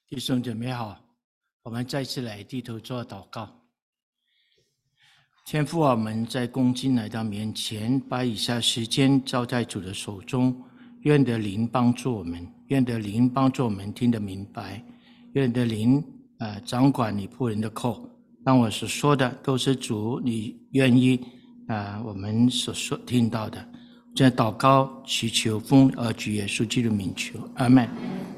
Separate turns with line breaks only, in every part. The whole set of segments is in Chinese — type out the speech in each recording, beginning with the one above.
弟兄姐妹好，我们再次来低头做祷告。天父啊，我们在恭敬来到面前，把以下时间交在主的手中，愿得灵帮助我们，愿得灵帮助我们听得明白，愿得灵掌管你仆人的口，让我所说的都是主你愿意我们所说听到的。这祷告祈求奉主耶稣基督名求，阿们。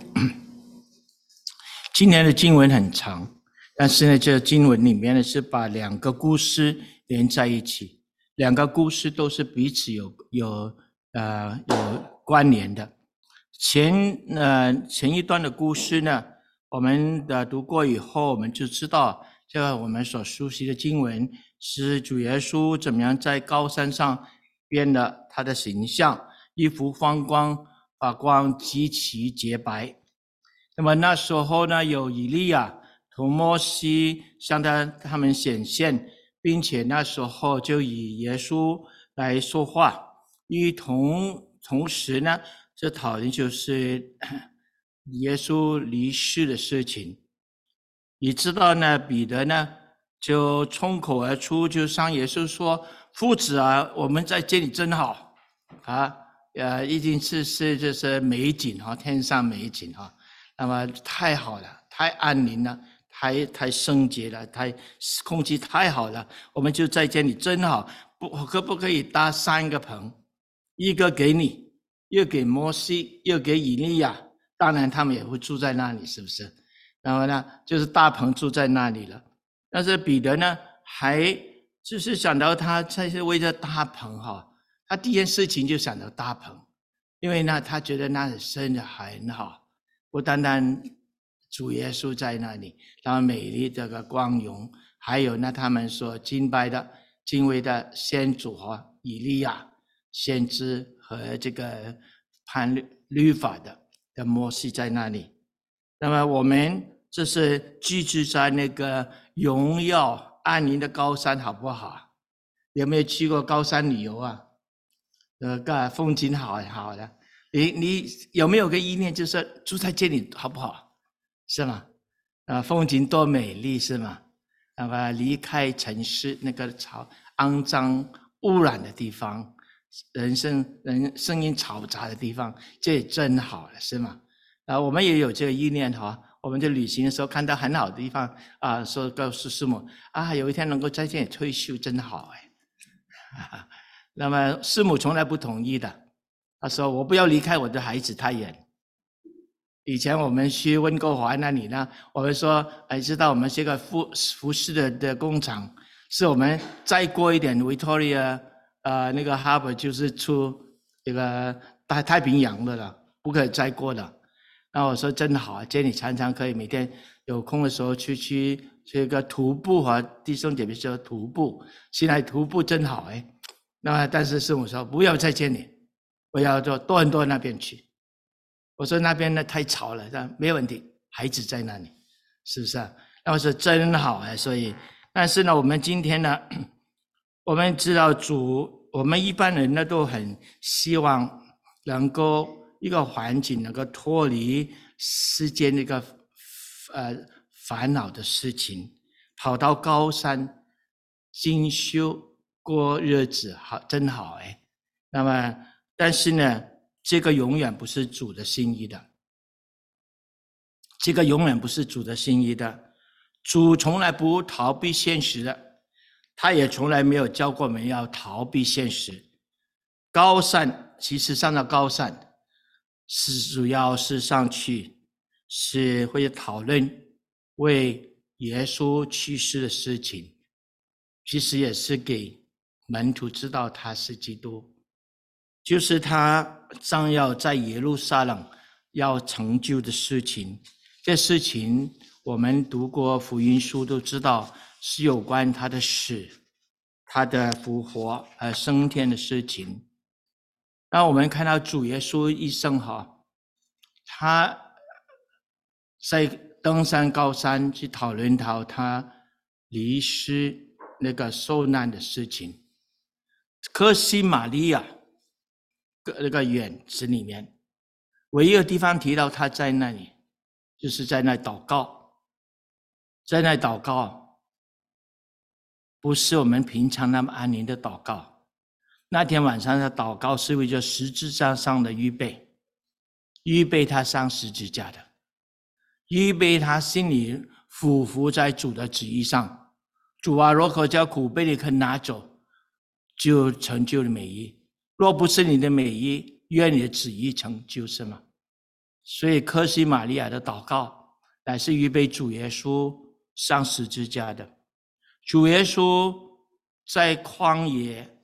今天的经文很长，但是呢，这个经文里面呢是把两个故事连在一起，两个故事都是彼此有关联的。前一段的故事呢，我们读过以后，我们就知道，这个我们所熟悉的经文是主耶稣怎么样在高山上变了他的形象，衣服放光，发光极其洁白。那么那时候呢，有以利亚同摩西向他们显现，并且那时候就以耶稣来说话。同时呢，这讨论就是耶稣离世的事情。你知道呢，彼得呢就冲口而出，就向耶稣说：“父子啊，我们在这里真好啊！一定是就是美景哈，天上美景哈。”那么太好了，太安宁了，太圣洁了，空气太好了，我们就在这里真好。可不可以搭3个棚？一个给你，又给摩西，又给以利亚，当然他们也会住在那里，是不是？然后呢，就是大棚住在那里了。但是彼得呢，还就是想到他是为了大棚哈，他第一件事情就想到大棚，因为呢，他觉得那里生的很好。不单单主耶稣在那里，然后美丽这个光荣，还有呢他们所敬拜的、敬畏的先祖和以利亚先知和这个判律法的摩西在那里。那么我们这是居住在那个荣耀安宁的高山，好不好？有没有去过高山旅游啊？风景好的。你有没有个意念，就是住在这里好不好？是吗？风景多美丽，是吗？那么离开城市那个肮脏污染的地方，人声音嘈杂的地方，这也真好了，是吗？我们也有这个意念哈。我们在旅行的时候看到很好的地方说告诉师母有一天能够在这里退休，真好哎。那么师母从来不同意的。他说：“我不要离开我的孩子太远。”以前我们去温哥华那里呢，我们说，知道我们这个服饰的工厂，是我们再过一点 Victoria 那个 Harbour 就是出这个太平洋的了，不可以再过了。那我说真好，这里常常可以每天有空的时候去这个徒步和弟兄姐妹说徒步，现在徒步真好哎。那么但是师母说不要在这里。我要到多伦多那边去，我说那边呢太吵了，没有问题，孩子在那里，是不是啊？那我说真好哎，所以，但是呢，我们今天呢，我们知道我们一般人呢都很希望能够一个环境能够脱离世间那个烦恼的事情，跑到高山进修过日子，好，真好哎。那么。但是呢，这个永远不是主的心意的。这个永远不是主的心意的。主从来不逃避现实的，他也从来没有教过我们要逃避现实。高山，其实上到高山，是主要是上去，是会讨论为耶稣去世的事情，其实也是给门徒知道他是基督。就是他将要在耶路撒冷要成就的事情，这事情我们读过福音书都知道，是有关他的死、他的复活和升天的事情。那我们看到主耶稣一生他在登山高山去讨论到他离世那个受难的事情。客西马利亚那个园子里面，唯一的地方提到他在那里， 就是在那祷告，在那祷告，不是我们平常那么安宁的祷告。那天晚上的祷告是为着十字架上的预备，预备他上十字架的，预备他心里俯伏在主的旨意上。主啊，若可叫苦杯你肯拿走，就成就了美意；若不是你的美意，愿你的旨意成就，是吗？所以科西玛利亚的祷告乃是预备主耶稣上十字架的。主耶稣在旷野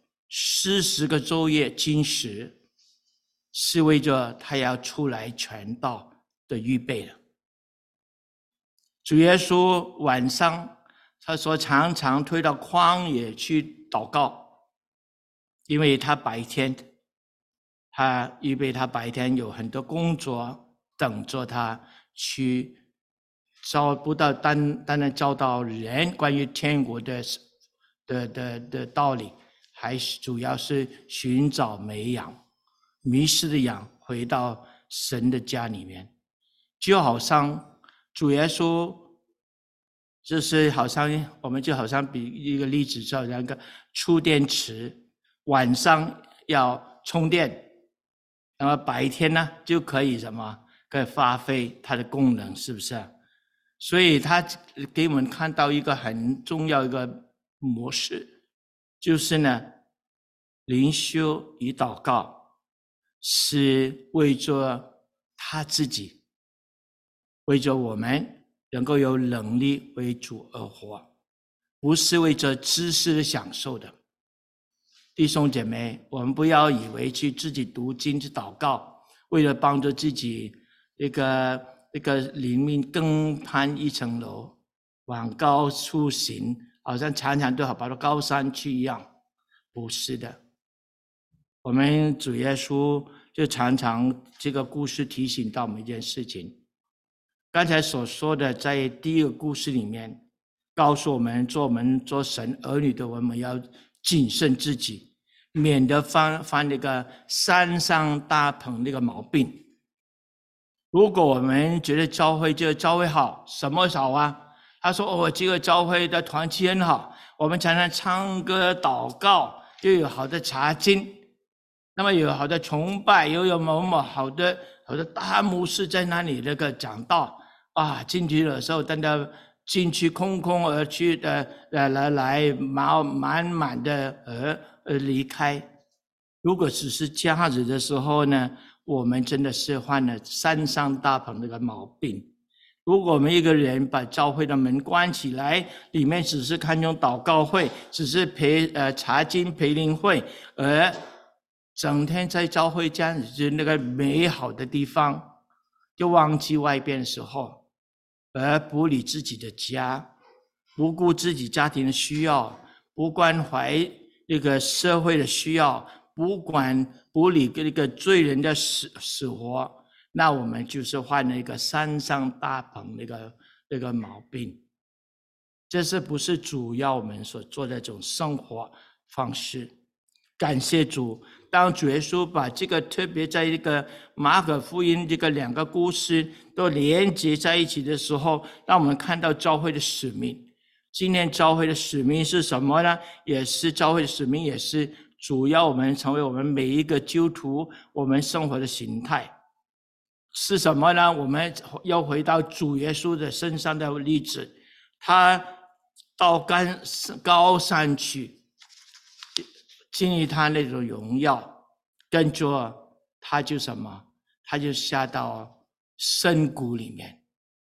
40个昼夜禁食，是为着他要出来传道的预备的。主耶稣晚上他说常常退到旷野去祷告，因为他白天他预备他白天有很多工作等着他去招，不到单单教导人关于天国的道理，还是主要是寻找美羊，迷失的羊回到神的家里面。就好像主耶稣就是好像我们就好像比一个例子，就好像一个蓄电池，晚上要充电，那么白天呢就可以什么？可以发挥它的功能，是不是？所以他给我们看到一个很重要一个模式，就是呢，灵修与祷告是为着他自己，为着我们能够有能力为主而活，不是为着知识的享受的。弟兄姐妹，我们不要以为去自己读经去祷告，为了帮助自己一个灵命更攀一层楼，往高处行，好像常常都好跑到高山去一样，不是的。我们主耶稣就常常这个故事提醒到我们一件事情。刚才所说的，在第一个故事里面，告诉我们做神儿女的，我们要谨慎自己，免得犯那个山上大棚那个毛病。如果我们觉得教会这个教会好，什么好啊？他说这个教会的团契很好，我们常常唱歌祷告，又有好的查经，那么有好的崇拜，又有某某好的大牧师在那里那个讲道啊，进去的时候等到进去空空而去的来满满的离开。如果只是这样子的时候呢，我们真的是犯了山上大棚那个毛病。如果我们一个人把教会的门关起来，里面只是看重祷告会，只是查经培灵会，而整天在教会这样子那个美好的地方，就忘记外边的时候，而不理自己的家，不顾自己家庭的需要，不关怀那个社会的需要，不理那个罪人的死活，那我们就是患了一个山上大棚那个毛病。这是不是主要我们所做的这种生活方式？感谢主，当主耶稣把这个特别在一个马可福音这个2个故事都连接在一起的时候，让我们看到教会的使命。今天教会的使命是什么呢？也是教会的使命，也是主要我们成为我们每一个基督徒我们生活的形态是什么呢？我们要回到主耶稣的身上的例子，他到高山去经历他那种荣耀，跟着他就什么？他就下到深谷里面，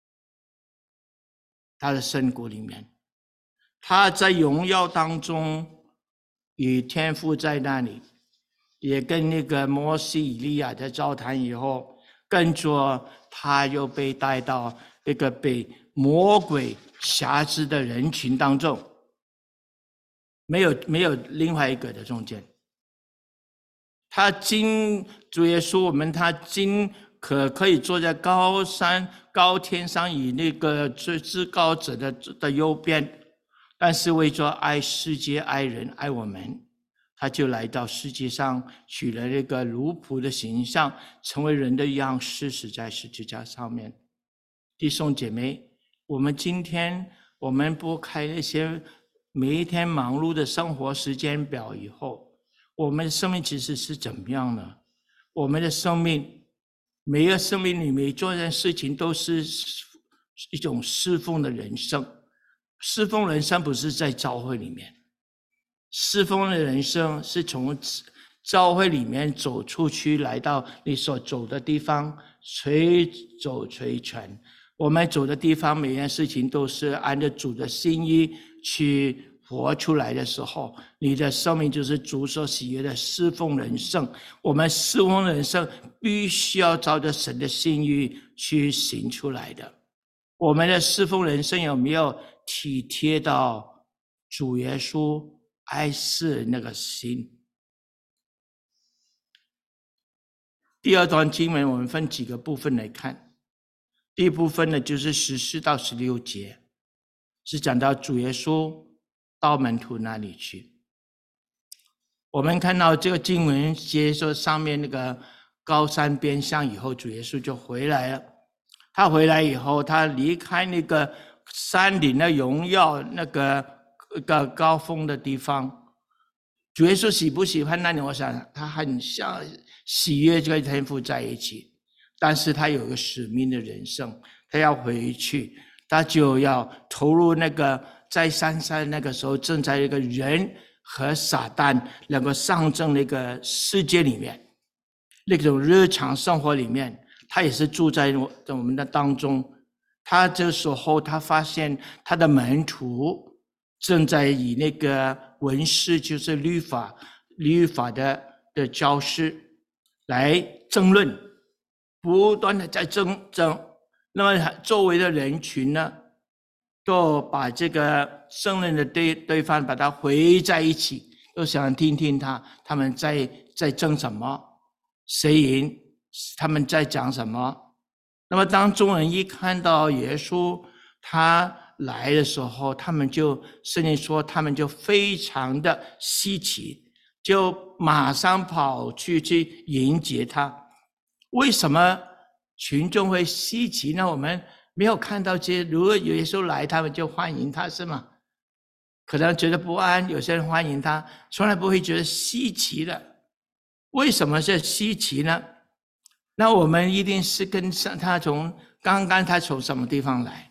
他的深谷里面，他在荣耀当中与天父在那里，也跟那个摩西以利亚在交谈以后，跟着他又被带到那个被魔鬼辖制的人群当中，没有另外一个的中间。他经主耶稣我们，他经可以坐在高天上，以那个至高者的右边，但是为着爱世界、爱人、爱我们，他就来到世界上，取了那个奴仆的形象，成为人的样式，死在十字架上面。 弟兄姐妹，我们今天我们拨开那些每一天忙碌的生活时间表以后，我们的生命其实是怎么样呢？我们的生命，每一个生命里面做一件事情都是一种侍奉的人生。侍奉人生不是在教会里面，侍奉的人生是从教会里面走出去，来到你所走的地方，随走随传。我们走的地方，每件事情都是按照主的心意去活出来的时候，你的生命就是主所喜悦的侍奉人生。我们侍奉人生必须要照着神的心意去行出来的。我们的侍奉人生有没有体贴到主耶稣爱世人那个心？第二段经文我们分几个部分来看。第一部分呢，就是14到16节，是讲到主耶稣到门徒那里去。我们看到这个经文接受上面那个高山边上以后，主耶稣就回来了。他回来以后，他离开那个山顶的荣耀那个高峰的地方。主耶稣喜不喜欢那里？我想他很像喜悦这个天父在一起，但是他有个使命的人生，他要回去，他就要投入那个在山上那个时候正在一个人和撒旦两个象征那个世界里面，那种日常生活里面，他也是住在我们的当中。他这时候他发现他的门徒正在以那个文士，就是律法的教师来争论，不断的在争。那么周围的人群呢，都把这个圣人的对方把它围在一起，都想听听他们在争什么，谁赢，他们在讲什么。那么当众人一看到耶稣他来的时候，圣经说他们就非常的稀奇，就马上跑去迎接他。为什么群众会稀奇呢？我们没有看到这些，如果耶稣来，他们就欢迎他，是吗？可能觉得不安，有些人欢迎他，从来不会觉得稀奇的。为什么是稀奇呢？那我们一定是跟上他刚刚他从什么地方来？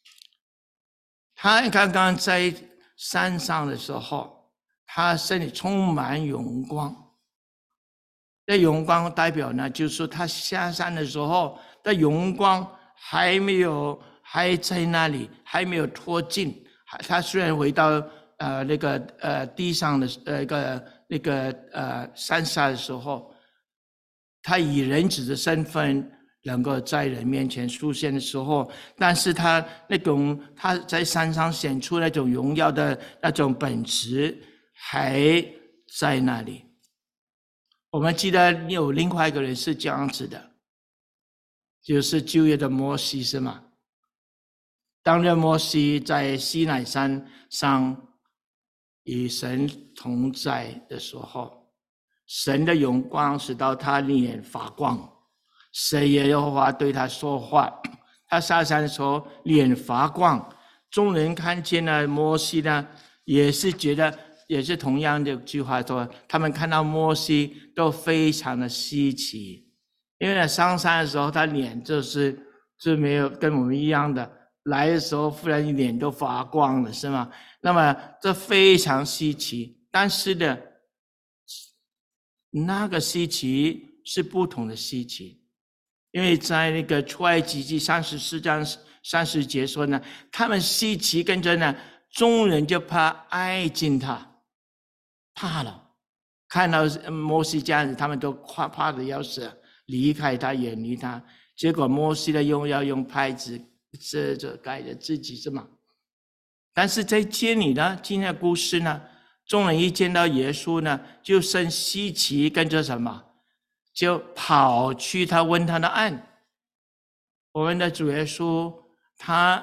他刚刚在山上的时候，他身体充满荣光。这荣光代表呢，就是说他下山的时候的荣光还在那里，还没有脱尽。他虽然回到地上的那个山下的时候，他以人子的身份能够在人面前出现的时候，但是他在山上显出那种荣耀的那种本质还在那里。我们记得有另外一个人是这样子的，就是旧约的摩西，是吗？当日摩西在西乃山上与神同在的时候，神的荣光使到他脸发光，神耶和华对他说话，他下山的时候脸发光，众人看见了摩西呢，也是觉得也是同样的句话说，他们看到摩西都非常的稀奇，因为上山的时候他脸就没有跟我们一样的，来的时候忽然脸都发光了，是吗？那么这非常稀奇，但是呢，那个稀奇是不同的稀奇，因为在那个出埃及记34章30节说呢，他们稀奇，跟着呢，众人就怕挨近他，怕了，看到摩西这样子，他们都怕的要死，离开他，远离他。结果摩西的要用拍子遮着盖着自己，是吗？但是在这里呢，今天的故事呢，众人一见到耶稣呢，就生稀奇，跟着什么？就跑去他问他的案。我们的主耶稣，他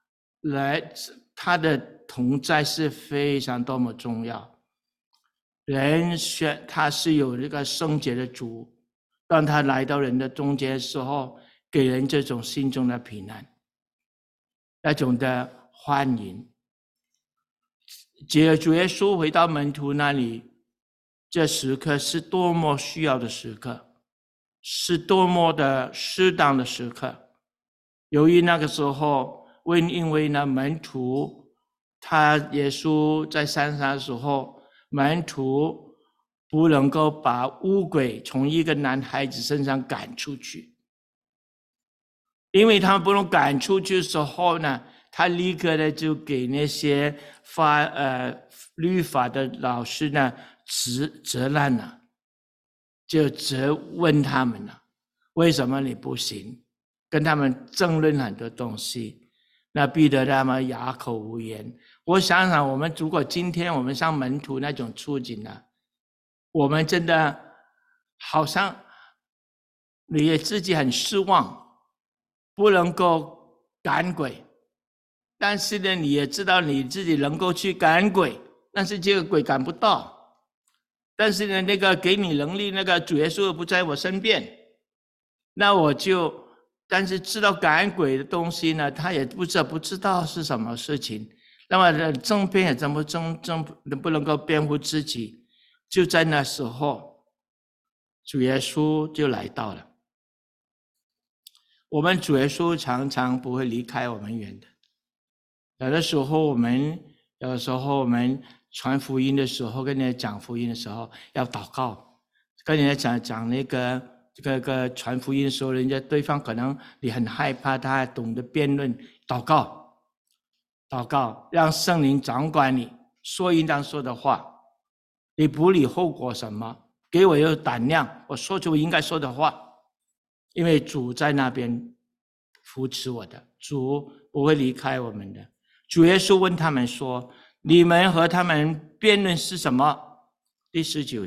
的同在是非常多么重要。人选他是有这个圣洁的主，当他来到人的中间的时候，给人这种心中的平安。 那种的欢迎。主耶稣回到门徒那里，这时刻是多么需要的时刻，是多么的适当的时刻。由于那个时候，因为呢门徒，耶稣在山上的时候，门徒不能够把污鬼从一个男孩子身上赶出去，因为他们不能赶出去的时候呢，他立刻的就给那些律法的老师呢责难了，就责问他们了，为什么你不行？跟他们争论很多东西，那逼得他们哑口无言。我想想，我们如果今天我们像门徒那种处境呢，我们真的好像你也自己很失望，不能够赶鬼，但是呢，你也知道你自己能够去赶鬼，但是这个鬼赶不到。但是呢，那个给你能力那个主耶稣不在我身边，那我就，但是知道赶鬼的东西呢，他也不知道是什么事情。那么争辩也不能够辩护自己。就在那时候，主耶稣就来到了。我们主耶稣常常不会离开我们远的。有的时候我们传福音的时候，跟人家讲福音的时候要祷告，跟人家讲那个传福音的时候，人家对方可能你很害怕，他还懂得辩论，祷告，让圣灵掌管你，说应当说的话，你不理后果什么，给我有胆量，我说出应该说的话，因为主在那边扶持我的，主不会离开我们的。主耶稣问他们说，你们和他们辩论是什么？第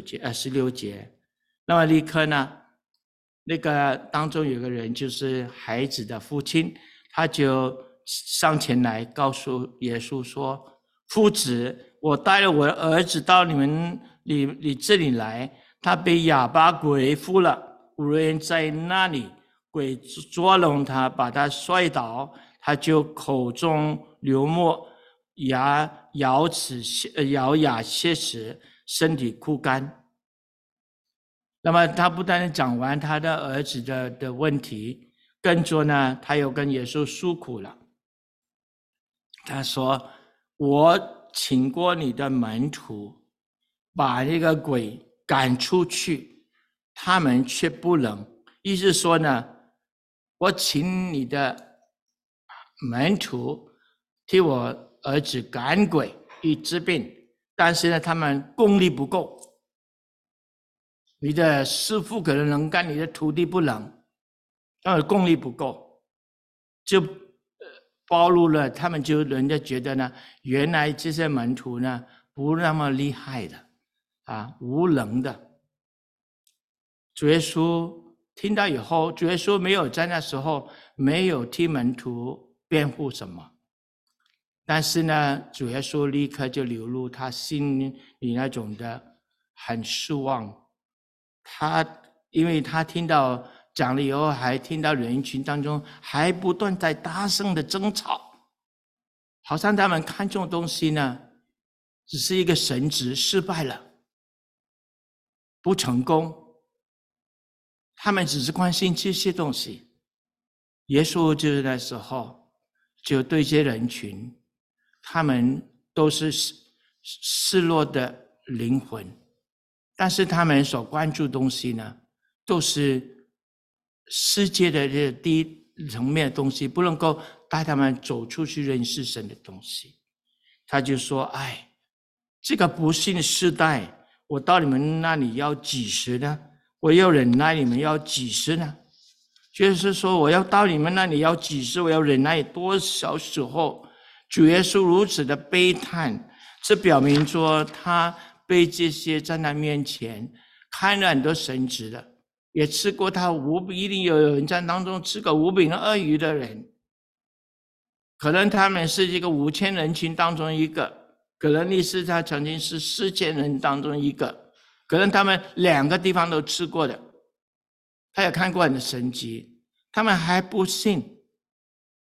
16节，那么立刻呢，那个当中有个人就是孩子的父亲，他就上前来告诉耶稣说，夫子，我带了我的儿子到你这里来，他被哑巴鬼附了，无人在那里，鬼捉弄他，把他摔倒，他就口中流沫，咬牙切齿，身体枯干。那么他不但讲完他的儿子的问题，跟着呢，他又跟耶稣诉苦了。他说，我请过你的门徒把这个鬼赶出去，他们却不能。意思说呢，我请你的门徒替我儿子赶鬼与治病，但是呢，他们功力不够。你的师父可能能干，你的徒弟不能，功力不够，就暴露了他们，就人家觉得呢，原来这些门徒呢不那么厉害的无能的。主耶稣听到以后，主耶稣没有在那时候没有替门徒辩护什么，但是呢，主耶稣立刻就流露他心里那种的很失望。因为他听到讲了以后，还听到人群当中还不断在大声的争吵，好像他们看重东西呢，只是一个神职失败了，不成功，他们只是关心这些东西。耶稣就是那时候就对这些人群，他们都是失落的灵魂，但是他们所关注的东西呢，都是世界的这低层面的东西，不能够带他们走出去认识神的东西。他就说，这个不幸的世代，我到你们那里要几时呢？我要忍耐你们要几时呢？就是说，我要到你们那里要几时？我要忍耐多少时候？主耶稣如此的悲叹，这表明说他被这些在他面前看了很多神职的，也吃过他一定有人在当中吃过5饼2鱼的人，可能他们是这个5000人群当中一个，可能你是他曾经是4000人当中一个，可能他们2个地方都吃过的，他也看过很多神迹，他们还不信。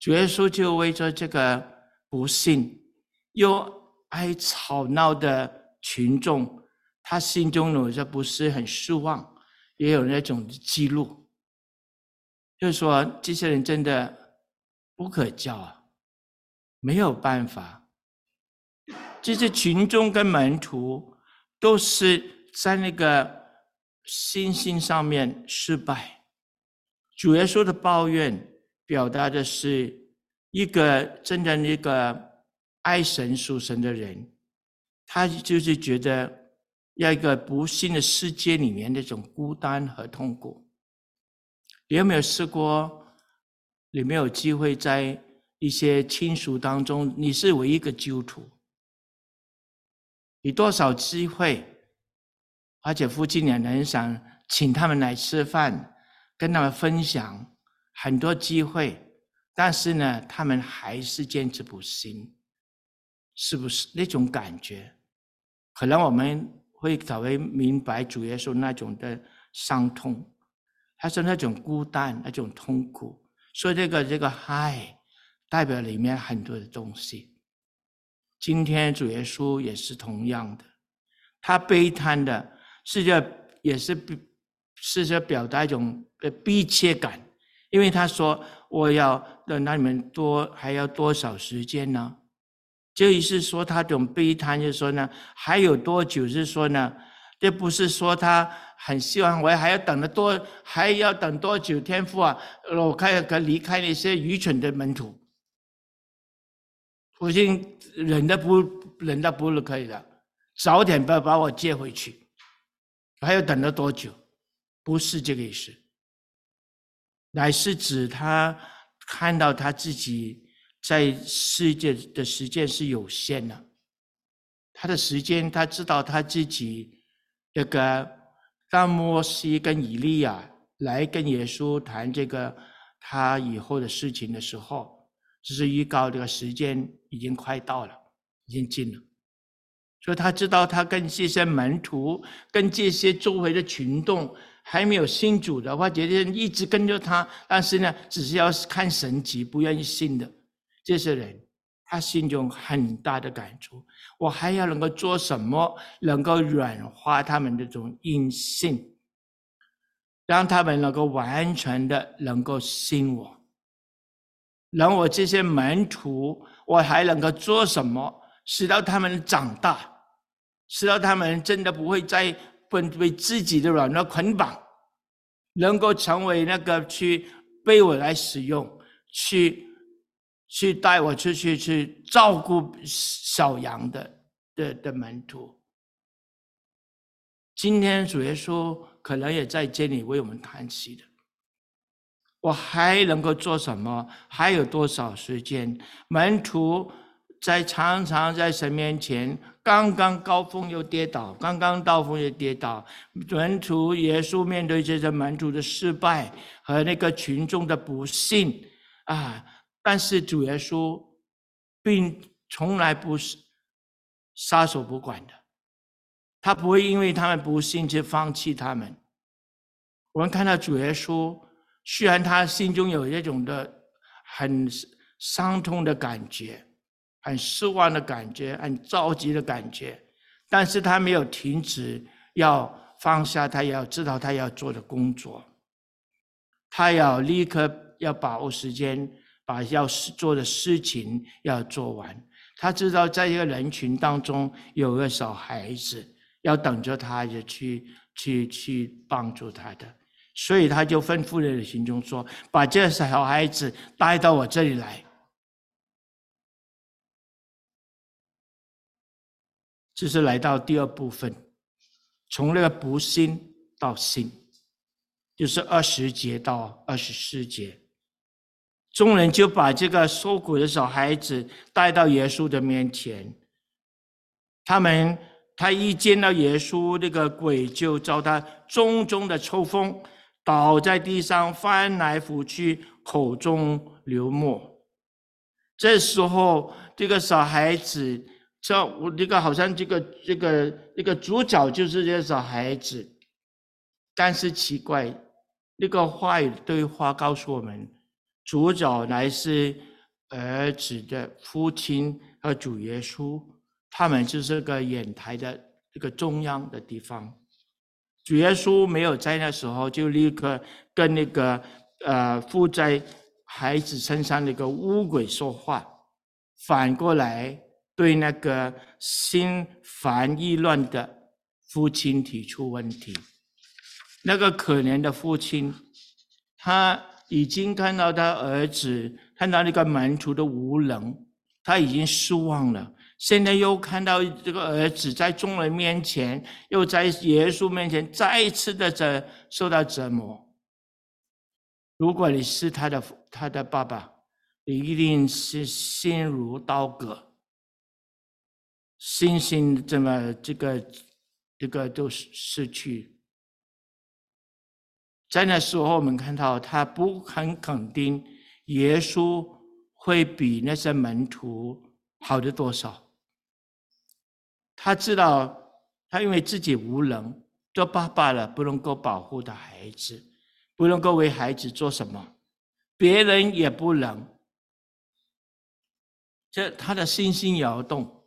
主耶稣就为着这个不信又爱吵闹的群众，他心中有着不是很失望，也有那种记录，就是说这些人真的不可教啊，没有办法。这些群众跟门徒都是在那个信心上面失败。主耶稣的抱怨表达的是一个真的一个爱神属神的人，他就是觉得要一个不幸的世界里面那种孤单和痛苦。你有没有试过，你没有机会在一些亲属当中，你是唯一一个基督徒，你多少机会，而且夫妻两人想请他们来吃饭，跟他们分享很多机会，但是呢，他们还是坚持不信，是不是那种感觉？可能我们会稍微明白主耶稣那种的伤痛，他是那种孤单，那种痛苦，所以这个爱代表里面很多的东西。今天主耶稣也是同样的，他悲叹的也是表达一种逼切感，因为他说我要等到你们还要多少时间呢？这意思说他这种悲叹，就是说呢，还有多久？是说呢，这不是说他很希望我还要等多久？天父啊，我可离开那些愚蠢的门徒，我已经忍得不可以了，早点把我接回去，还要等了多久？不是这个意思，乃是指他看到他自己在世界的时间是有限的，他的时间，他知道他自己这个当摩西跟以利亚来跟耶稣谈这个他以后的事情的时候，就是预告这个时间已经快到了，已经近了。所以他知道他跟这些门徒跟这些周围的群众还没有信主的话，这些人一直跟着他，但是呢只是要看神迹不愿意信的这些人，他心中很大的感触，我还要能够做什么能够软化他们这种阴性，让他们能够完全的能够信我，让我这些门徒我还能够做什么使到他们长大，使到他们真的不会再被自己的软弱捆绑，能够成为那个去被我来使用，去带我出去照顾小羊的门徒。今天主耶稣可能也在这里为我们叹息的，我还能够做什么？还有多少时间？门徒常常在神面前，刚刚高峰又跌倒，刚刚高峰又跌倒。门徒耶稣面对这些门徒的失败和那个群众的不信啊，但是主耶稣并从来不是撒手不管的，他不会因为他们不信就放弃他们。我们看到主耶稣，虽然他心中有一种的很伤痛的感觉，很失望的感觉，很着急的感觉，但是他没有停止要放下他要知道他要做的工作，他要立刻要把握时间，把要做的事情要做完。他知道在一个人群当中有个小孩子要等着他去帮助他的，所以他就吩咐人的心中说，把这小孩子带到我这里来。这是来到第二部分，从那个不信到信，就是20节到24节。众人就把这个受苦的小孩子带到耶稣的面前，他一见到耶稣，那个鬼就遭他重重的抽风，倒在地上翻来覆去，口中流沫。这时候这个小孩子，这个好像这个主角就是这个小孩子，但是奇怪，那个对话告诉我们，主角乃是儿子的父亲和主耶稣，他们就是个演台的这个中央的地方。主耶稣没有在那时候就立刻跟那个附在孩子身上那个污鬼说话，反过来对那个心烦意乱的父亲提出问题。那个可怜的父亲，他已经看到他儿子，看到那个门徒的无能，他已经失望了。现在又看到这个儿子在众人面前，又在耶稣面前再一次的受到折磨。如果你是他的爸爸，你一定是心如刀割，信心这么这个都失去。在那时候，我们看到他不很肯定耶稣会比那些门徒好的多少。他知道，他因为自己无能，做爸爸了，不能够保护他孩子，不能够为孩子做什么，别人也不能。这他的心心摇动，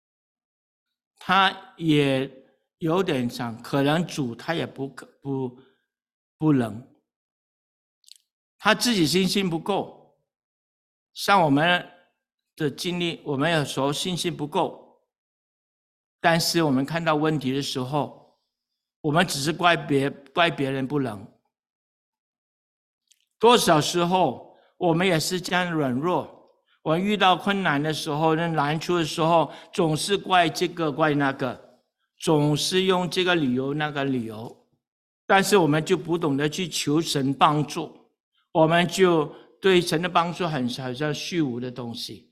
他也有点想，可能主他也不能，他自己信心不够。像我们的经历，我们有时候信心不够。但是我们看到问题的时候，我们只是怪别人不能。多少时候我们也是这样软弱，我们遇到困难的时候，难处的时候，总是怪这个怪那个，总是用这个理由那个理由，但是我们就不懂得去求神帮助，我们就对神的帮助好像虚无的东西。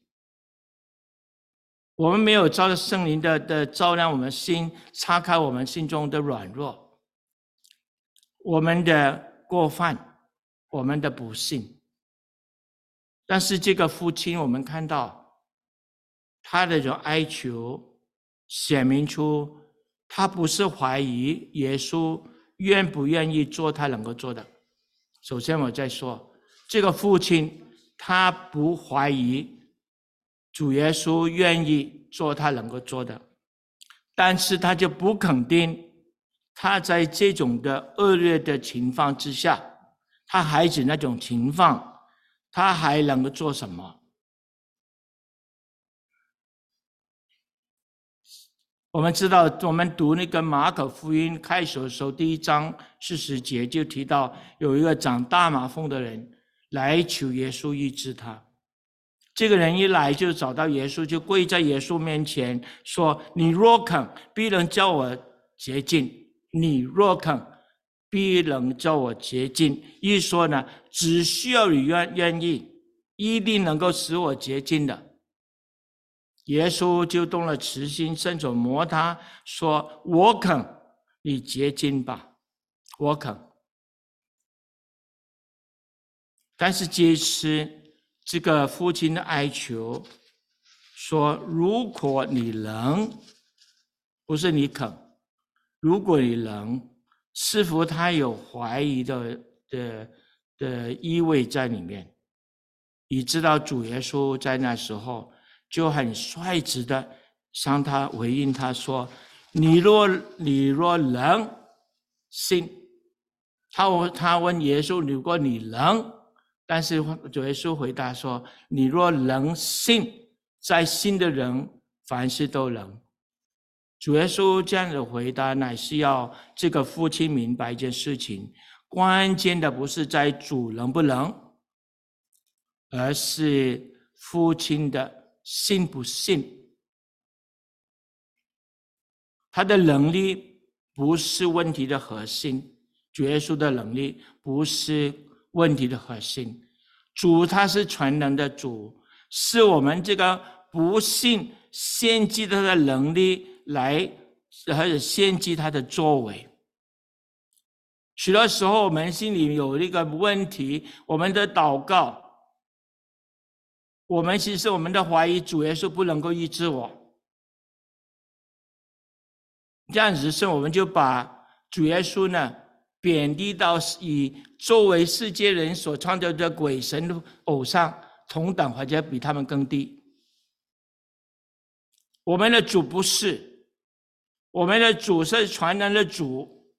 我们没有照着圣灵的照亮我们心，擦开我们心中的软弱，我们的过犯，我们的不幸。但是这个父亲，我们看到他的这种哀求，显明出他不是怀疑耶稣愿不愿意做他能够做的。首先我再说，这个父亲他不怀疑主耶稣愿意做他能够做的，但是他就不肯定他在这种的恶劣的情况之下，他孩子那种情况，他还能够做什么？我们知道，我们读那个马可福音开始的时候，第1章40节就提到有一个长大麻风的人来求耶稣医治他。这个人一来就找到耶稣，就跪在耶稣面前说：“你若肯，必能叫我洁净。你若肯，必能叫我洁净。”一说呢，只需要你愿意，一定能够使我洁净的。耶稣就动了慈心，伸手摸他，说：“我肯，你洁净吧，我肯。”但是这次这个父亲的哀求说：“如果你能，不是你肯，如果你能。”似乎他有怀疑的意味在里面。你知道主耶稣在那时候就很率直的向他回应他说：“你若能信。”他问耶稣：“如果你能？”但是主耶稣回答说：“你若能信，在信的人凡事都能。”主耶稣这样的回答，乃是要这个父亲明白一件事情：关键的不是在主能不能，而是父亲的信不信。他的能力不是问题的核心，主耶稣的能力不是问题的核心。主他是全能的主，是我们这个不信献祭他的能力来，或者献祭他的作为。许多时候我们心里有一个问题，我们的祷告，我们其实我们的怀疑主耶稣不能够医治我，这样子是我们就把主耶稣呢贬低到以周围世界人所创造的鬼神的偶像同等或者比他们更低。我们的主不是，我们的主是全能的主。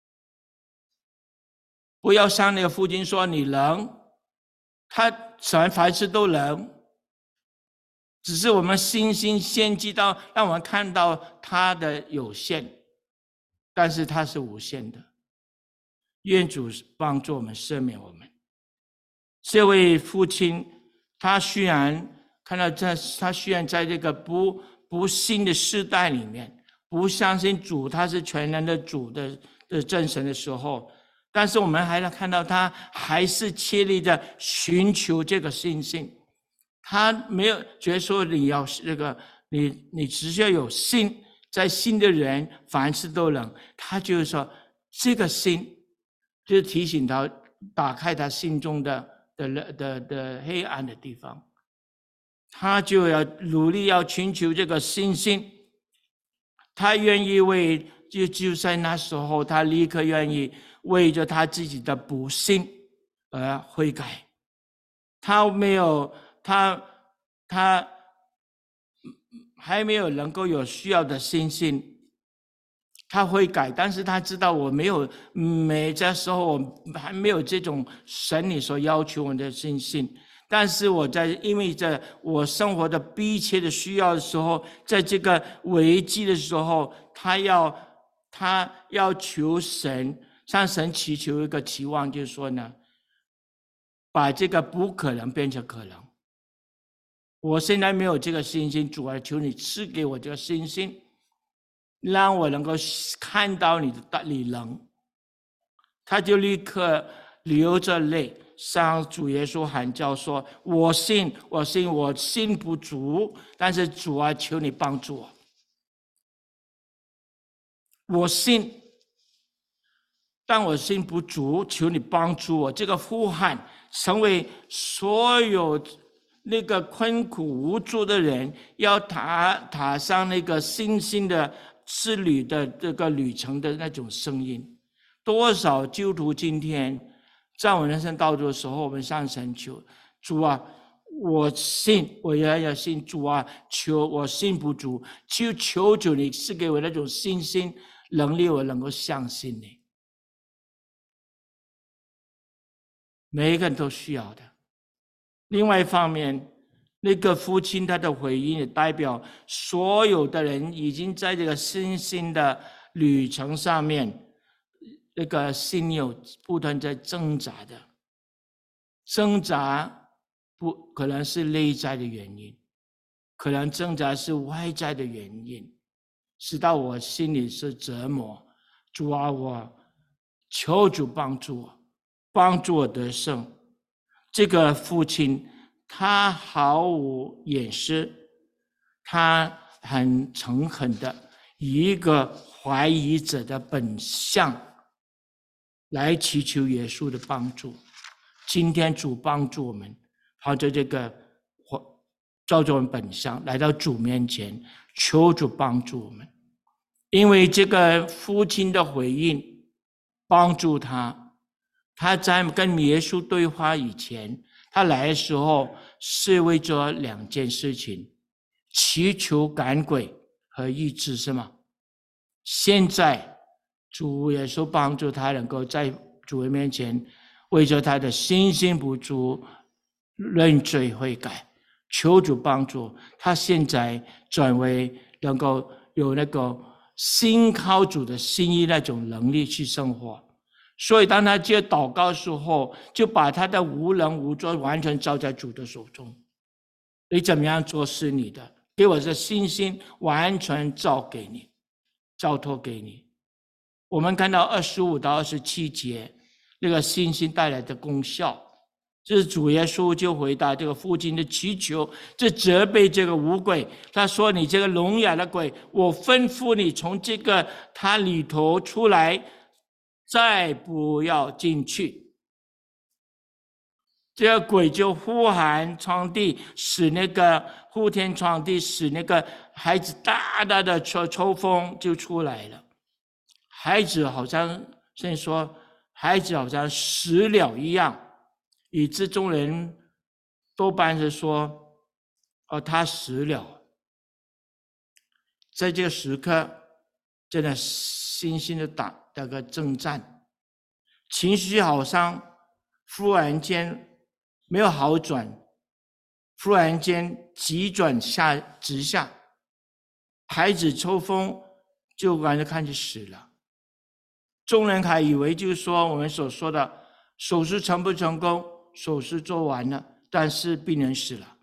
不要像那个父亲说你能，他凡事都能，只是我们心献祭到，让我们看到他的有限，但是他是无限的。愿主帮助我们，赦免我们。这位父亲，他虽然看到他虽然在这个不信的世代里面，不相信主，他是全能的主的真神的时候，但是我们还能看到他还是切力的寻求这个信心。他没有觉得说你要这个，你只需要有信，在信的人凡事都能。他就是说，这个信就是提醒他，打开他心中的黑暗的地方，他就要努力要寻求这个信心。他愿意为就在那时候，他立刻愿意为着他自己的不信而悔改。他还没有能够有需要的信心，他会改，但是他知道我没有，这时候我还没有这种神你所要求我的信心。但是因为在我生活的逼切的需要的时候，在这个危机的时候，他要求神，向神祈求一个期望，就是说呢，把这个不可能变成可能。我现在没有这个信心，主啊，求你赐给我这个信心，让我能够看到你的你能。他就立刻流着泪向主耶稣喊叫说：我信，我信，我信不足，但是主啊，求你帮助我。我信，但我信不足，求你帮助我。这个呼喊成为所有那个困苦无助的人要踏上那个信心的之旅的这个旅程的那种声音。多少基督徒今天在我人生道路的时候，我们向神求：主啊，我信，我要信。主啊，求我信不足，求你赐给我那种信心能力，我能够相信你。每一个人都需要的。另外一方面，那个父亲他的回应也代表所有的人已经在这个信心的旅程上面，那个心有不断在挣扎的。挣扎不可能是内在的原因，可能挣扎是外在的原因，使到我心里是折磨。主啊，我求主帮助我，帮助我得胜。这个父亲他毫无掩饰，他很诚恳的以一个怀疑者的本相来祈求耶稣的帮助。今天主帮助我们，靠着这个照着我们本相来到主面前，求主帮助我们。因为这个父亲的回应帮助他在跟耶稣对话以前，他来的时候是为着两件事情：祈求赶鬼和医治，是吗？现在主耶稣帮助他能够在主的面前为着他的信心不足认罪悔改，求主帮助他，现在转为能够有那个信靠主的心意那种能力去生活。所以当他接祷告的时候，就把他的无能无作完全交在主的手中。你怎么样做是你的，给我这信心完全交给你，交托给你。我们看到25到27节那个信心带来的功效，这是主耶稣就回答这个父亲的祈求，这责备这个污鬼。他说：你这个聋哑的鬼，我吩咐你从这个他里头出来，再不要进去。这个鬼就呼喊苍地，使那个呼天闯地，使那个孩子大大的抽风就出来了。孩子好像甚至说孩子好像死了一样，以致众人多半是说，他死了。在这个时刻，真的辛辛的打那个征战，情绪好像忽然间没有好转，忽然间急转直下，孩子抽风就完全看见死了。众人还以为就是说我们所说的手术成不成功，手术做完了，但是病人死了。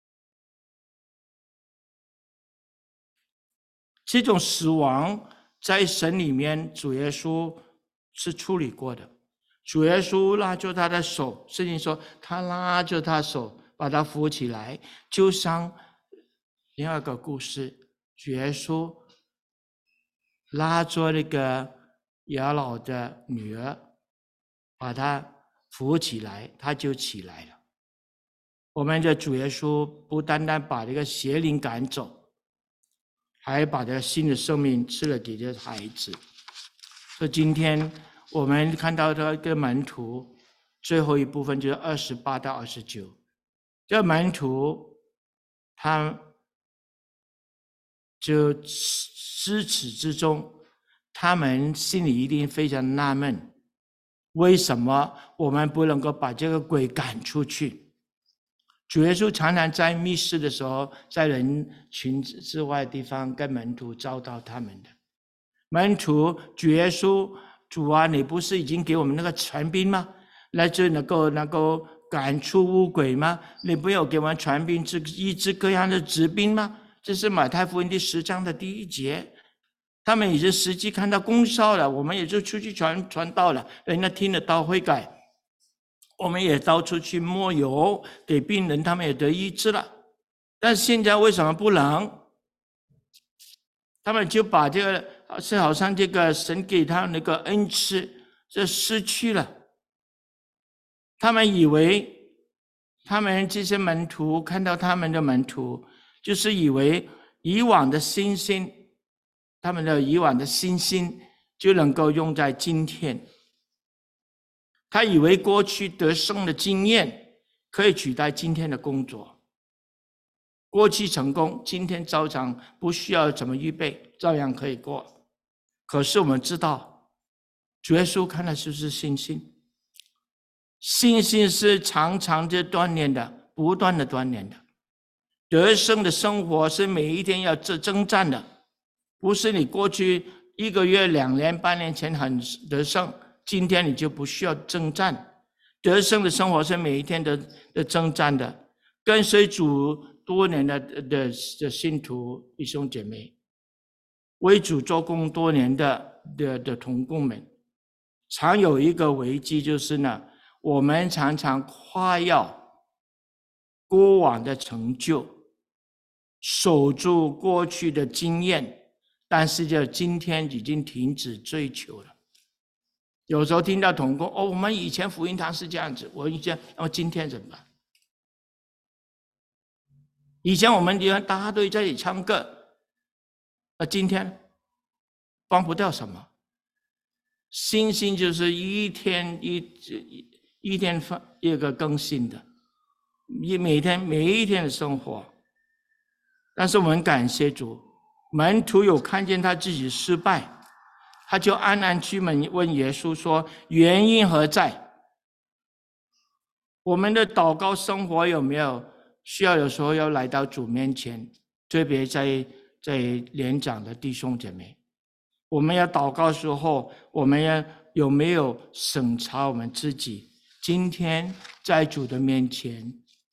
这种死亡在神里面，主耶稣是处理过的。主耶稣拉住他的手，圣经说他拉着他手把他扶起来，就像另外一个故事，主耶稣拉着那个雅老的女儿，把他扶起来，他就起来了。我们的主耶稣不单单把这个邪灵赶走，还把这个新的生命赐了给这孩子。所以今天我们看到这个门徒最后一部分就是28到29，这个门徒他就自始至终，他们心里一定非常纳闷，为什么我们不能够把这个鬼赶出去？主耶稣常常在密室的时候，在人群之外的地方跟门徒教导他们的。门徒，主耶稣，主啊，你不是已经给我们那个权柄吗？来这能够赶出污鬼吗？你不有给我们权柄医治各样的疾病吗？这是马太福音第10章的第1节。他们已经实际看到功效了，我们也就出去传道了，人家听得到悔改。我们也到处去抹油给病人，他们也得医治了。但是现在为什么不能？他们就把这个是好像这个神给他那个恩赐这失去了。他们以为他们这些门徒看到他们的门徒，就是以为以往的信心，他们的以往的信心就能够用在今天。他以为过去得胜的经验可以取代今天的工作，过去成功，今天照常不需要怎么预备，照样可以过。可是我们知道，主耶稣看的就是信心，信心是常常的锻炼的，不断的锻炼的。得胜的生活是每一天要征战的，不是你过去1个月、2年、半年前很得胜，今天你就不需要征战。得胜的生活是每一天的征战的。跟随主多年的信徒弟兄姐妹，为主做工多年的同工们，常有一个危机，就是呢，我们常常夸耀过往的成就，守住过去的经验，但是就今天已经停止追求了。有时候听到同工，我们以前福音堂是这样子，我以前，今天怎么办？以前我们大家都在一起唱歌，今天帮不掉什么。信心就是一天一个更新的，每一天的生活。但是我们感谢主，门徒有看见他自己失败，他就安安居门问耶稣说：“原因何在？”我们的祷告生活有没有需要有时候要来到主面前？特别在年长的弟兄姐妹，我们要祷告的时候，我们有没有审查我们自己？今天在主的面前，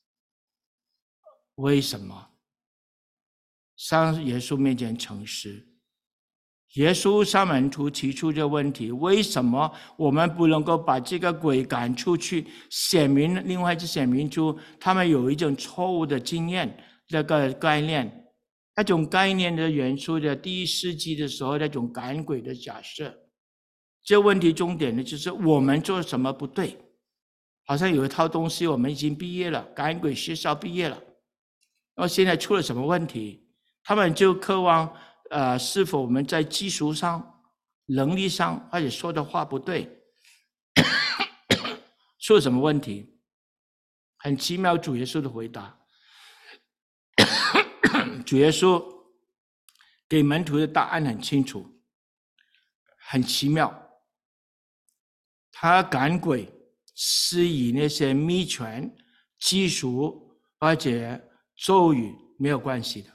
为什么上耶稣面前诚实？耶稣向门徒提出这个问题：为什么我们不能够把这个鬼赶出去？另外就显明出他们有一种错误的经验，那个概念，那种概念的元素的第1世纪的时候那种赶鬼的假设。这问题重点的就是我们做什么不对？好像有一套东西我们已经毕业了，赶鬼学校毕业了，然后现在出了什么问题？他们就渴望是否我们在技术上、能力上，或者说的话不对，出了什么问题？ 很奇妙，主耶稣的回答。主耶稣给门徒的答案很清楚，很奇妙。他赶鬼是与那些秘传、技术或者咒语没有关系的。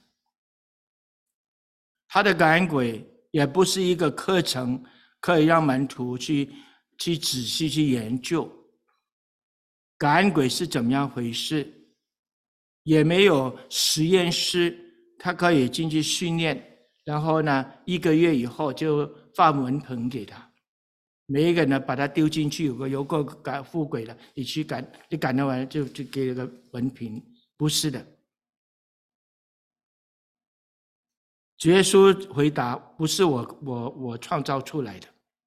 他的赶鬼也不是一个课程，可以让门徒去仔细去研究赶鬼是怎么样回事，也没有实验室，他可以进去训练，然后呢1个月以后就发文凭给他。每一个人呢，把他丢进去，有个赶附鬼了，你去赶，你赶得完就给了个文凭，不是的。主耶稣回答：不是我创造出来的。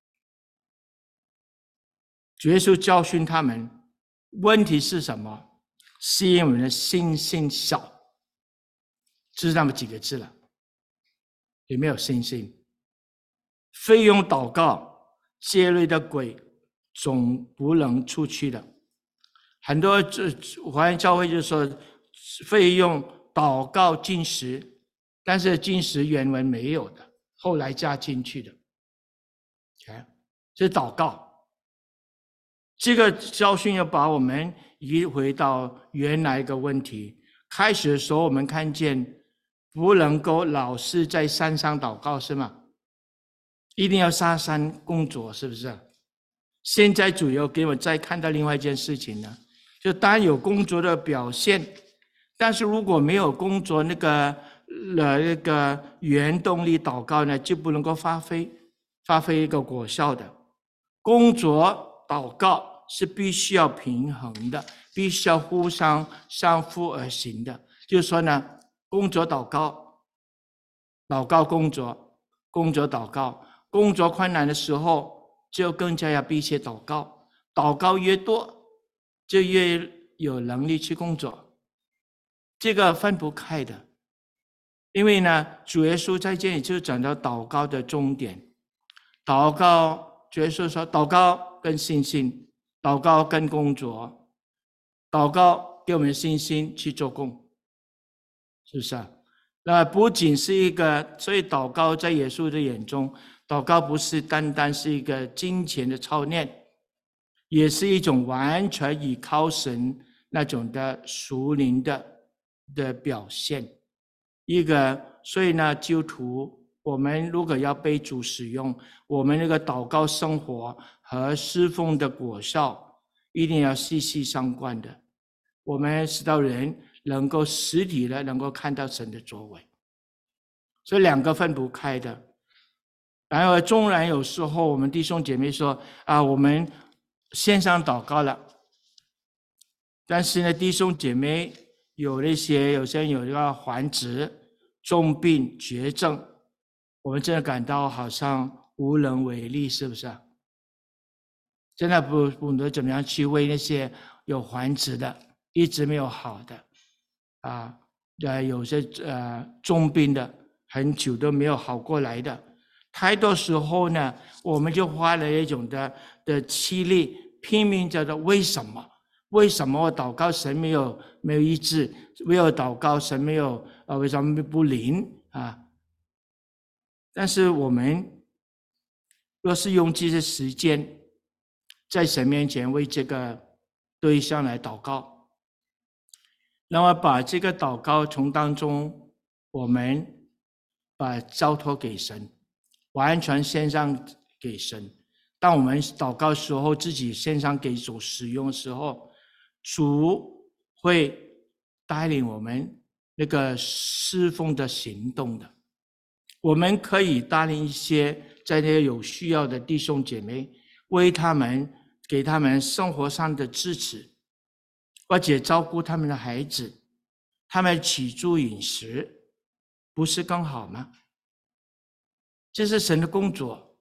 主耶稣教训他们，问题是什么？是因为我们的信心小，就是那么几个字了，也没有信心。费用祷告。这类的鬼总不能出去的。很多华人教会就说费用祷告禁食，但是禁食原文没有的，后来加进去的。是祷告。这个教训要把我们移回到原来一个问题。开始的时候我们看见不能够老是在山上祷告，是吗？一定要下山工作，是不是？现在主要给我再看到另外一件事情呢，就当然有工作的表现，但是如果没有工作那个原动力祷告呢，就不能够发挥一个果效的。工作祷告是必须要平衡的，必须要互相相辅而行的。就是说呢，工作祷告，祷告工作，工作祷告。工作困难的时候，就更加要必须祷告。祷告越多，就越有能力去工作。这个分不开的。因为呢，主耶稣在这里就讲到祷告的重点。祷告，主耶稣说，祷告跟信心，祷告跟工作，祷告给我们信心去做工，是不是啊？那不仅是一个，所以祷告在耶稣的眼中，祷告不是单单是一个金钱的操练，也是一种完全依靠神那种的属灵的表现。所以呢，基督徒，我们如果要被主使用，我们那个祷告生活和侍奉的果效一定要息息相关的。我们使到人能够实体的能够看到神的作为，所以两个分不开的。然而纵然有时候我们弟兄姐妹说我们线上祷告了，但是呢，弟兄姐妹有些人有一个患疾、重病、绝症，我们真的感到好像无能为力，是不是？真的不懂得怎么样去为那些有患疾的、一直没有好的有些重病的很久都没有好过来的，太多时候呢，我们就花了一种的气力，拼命叫做为什么我祷告神没有医治，没有祷告神没有为什么不灵啊？但是我们若是用这些时间在神面前为这个对象来祷告，那么把这个祷告从当中我们把交托给神，完全献上给神。当我们祷告的时候，自己献上给主使用的时候，主会带领我们那个侍奉的行动的。我们可以带领一些在那些有需要的弟兄姐妹，为他们给他们生活上的支持，或者照顾他们的孩子，他们起住饮食，不是更好吗？这是神的工作，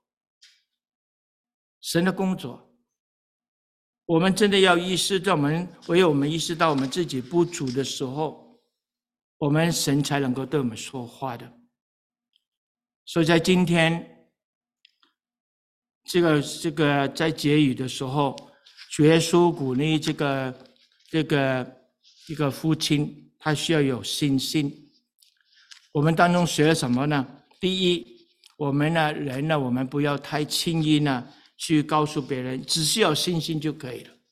神的工作。我们真的要意识到，唯有我们意识到我们自己不足的时候，我们神才能够对我们说话的。所以在今天这个在结语的时候，主耶稣鼓励这个一个父亲，他需要有信心。我们当中学了什么呢？第一，我们呢人呢，我们不要太轻易呢去告诉别人，只是有信心就可以了。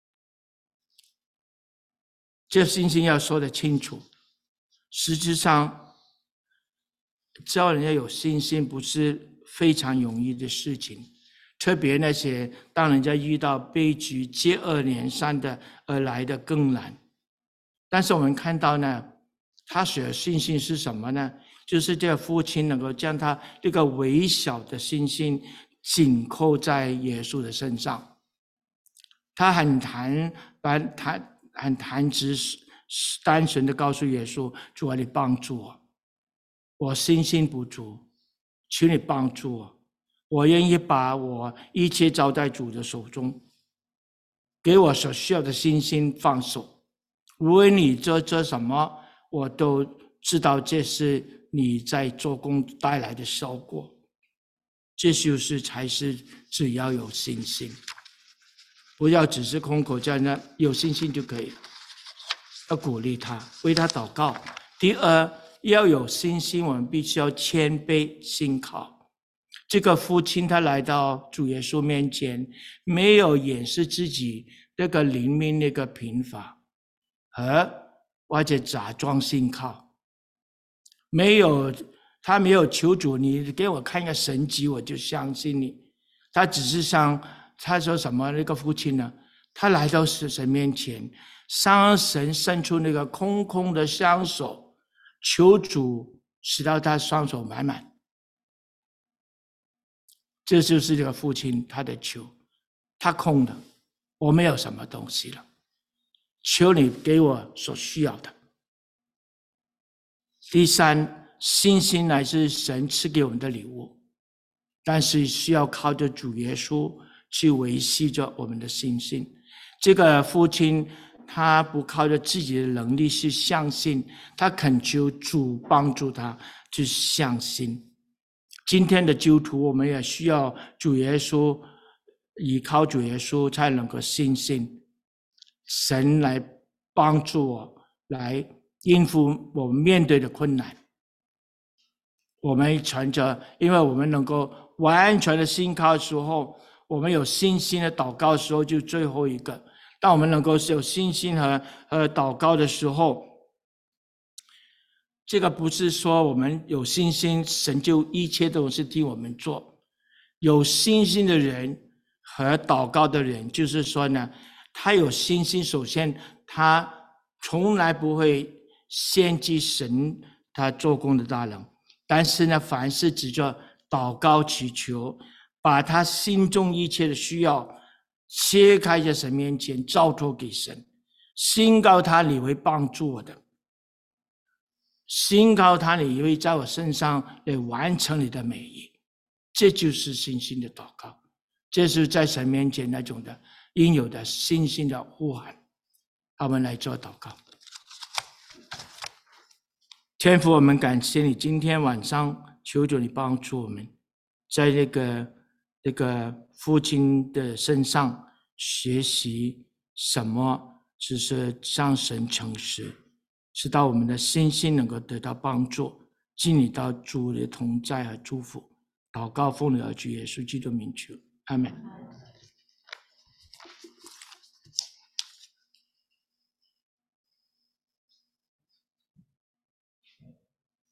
这信心要说得清楚。实质上，教人家有信心不是非常容易的事情，特别那些当人家遇到悲剧接二连三的而来的更难。但是我们看到呢，他所有信心是什么呢？就是这个父亲能够将他这个微小的信心紧扣在耶稣的身上。他很单纯的告诉耶稣：主啊，你帮助我，我信心不足，请你帮助我，我愿意把我一切交在主的手中，给我所需要的信心放手。无论你做什么，我都知道这是你在做工带来的效果。这就是才是只要有信心，不要只是空口叫人家有信心就可以了。要鼓励他，为他祷告。第二，要有信心，我们必须要谦卑信靠。这个父亲他来到主耶稣面前，没有掩饰自己那个灵命那个贫乏，或者假装信靠，他没有求主，你给我看一个神迹，我就相信你。他只是他说什么？那个父亲呢？他来到神面前，向神伸出那个空空的双手，求主使到他双手满满。这就是这个父亲他的求，他空的，我没有什么东西了，求你给我所需要的。第三，信心乃是神赐给我们的礼物，但是需要靠着主耶稣去维系着我们的信心。这个父亲他不靠着自己的能力去相信，他恳求主帮助他去相信。今天的基督徒，我们也需要主耶稣，依靠主耶稣才能够信心神来帮助我，来应付我们面对的困难。我们存着，因为我们能够完全的信靠的时候，我们有信心的祷告的时候，就最后一个。当我们能够有信心和祷告的时候，这个不是说我们有信心，神就一切都是替我们做。有信心的人和祷告的人，就是说呢，他有信心，首先他从来不会献祭神他做工的大能，但是呢，凡是指着祷告祈求，把他心中一切的需要切开在神面前，交托给神，信告他你会帮助我的，信告他你会在我身上来完成你的美意。这就是信心的祷告，这是在神面前那种的应有的信心的呼喊。我们来做祷告。天父，我们感谢你，今天晚上求主你帮助我们，在这个父亲的身上学习什么，就是向神诚实，使到我们的信心能够得到帮助，经历到主的同在和祝福。祷告奉你儿子耶稣基督名求，阿们。